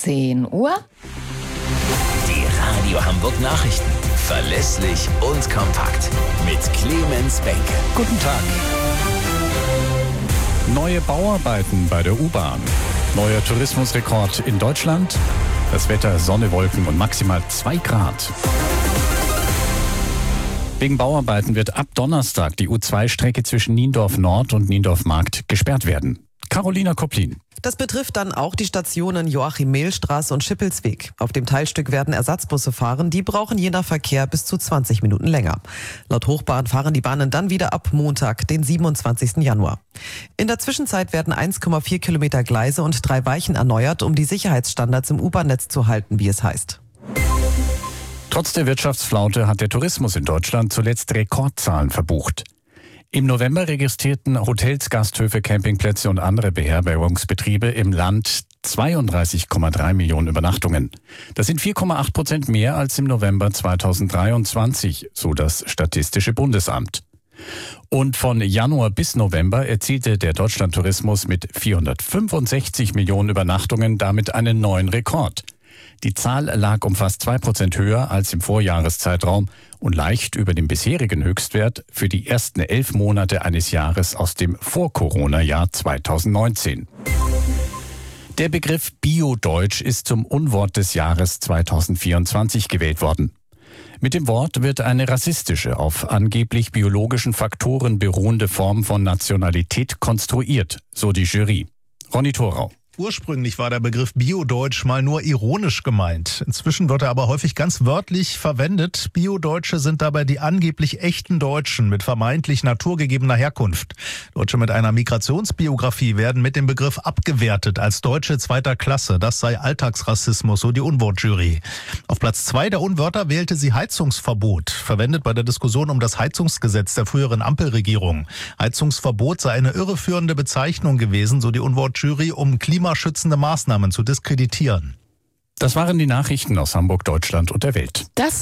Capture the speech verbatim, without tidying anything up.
zehn Uhr. Die Radio Hamburg Nachrichten. Verlässlich und kompakt. Mit Clemens Benke. Guten Tag. Neue Bauarbeiten bei der U-Bahn. Neuer Tourismusrekord in Deutschland. Das Wetter, Sonne, Wolken und maximal zwei Grad. Wegen Bauarbeiten wird ab Donnerstag die U zwei Strecke zwischen Niendorf Nord und Niendorf Markt gesperrt werden. Carolina Kopplin. Das betrifft dann auch die Stationen Joachim-Mehl-Straße und Schippelsweg. Auf dem Teilstück werden Ersatzbusse fahren. Die brauchen je nach Verkehr bis zu zwanzig Minuten länger. Laut Hochbahn fahren die Bahnen dann wieder ab Montag, den siebenundzwanzigsten Januar. In der Zwischenzeit werden eins Komma vier Kilometer Gleise und drei Weichen erneuert, um die Sicherheitsstandards im U-Bahn-Netz zu halten, wie es heißt. Trotz der Wirtschaftsflaute hat der Tourismus in Deutschland zuletzt Rekordzahlen verbucht. Im November registrierten Hotels, Gasthöfe, Campingplätze und andere Beherbergungsbetriebe im Land zweiunddreißig Komma drei Millionen Übernachtungen. Das sind vier Komma acht Prozent mehr als im November zweitausenddreiundzwanzig, so das Statistische Bundesamt. Und von Januar bis November erzielte der Deutschlandtourismus mit vierhundertfünfundsechzig Millionen Übernachtungen damit einen neuen Rekord. Die Zahl lag um fast zwei Prozent höher als im Vorjahreszeitraum und leicht über dem bisherigen Höchstwert für die ersten elf Monate eines Jahres aus dem Vor-Corona-Jahr zweitausendneunzehn. Der Begriff Bio-Deutsch ist zum Unwort des Jahres zweitausendvierundzwanzig gewählt worden. Mit dem Wort wird eine rassistische, auf angeblich biologischen Faktoren beruhende Form von Nationalität konstruiert, so die Jury. Ronny Thorau. Ursprünglich war der Begriff Bio-Deutsch mal nur ironisch gemeint. Inzwischen wird er aber häufig ganz wörtlich verwendet. Bio-Deutsche sind dabei die angeblich echten Deutschen mit vermeintlich naturgegebener Herkunft. Deutsche mit einer Migrationsbiografie werden mit dem Begriff abgewertet als Deutsche zweiter Klasse. Das sei Alltagsrassismus, so die Unwortjury. Auf Platz zwei der Unwörter wählte sie Heizungsverbot, verwendet bei der Diskussion um das Heizungsgesetz der früheren Ampelregierung. Heizungsverbot sei eine irreführende Bezeichnung gewesen, so die Unwortjury, um Klima klimaschützende Maßnahmen zu diskreditieren. Das waren die Nachrichten aus Hamburg, Deutschland und der Welt. Das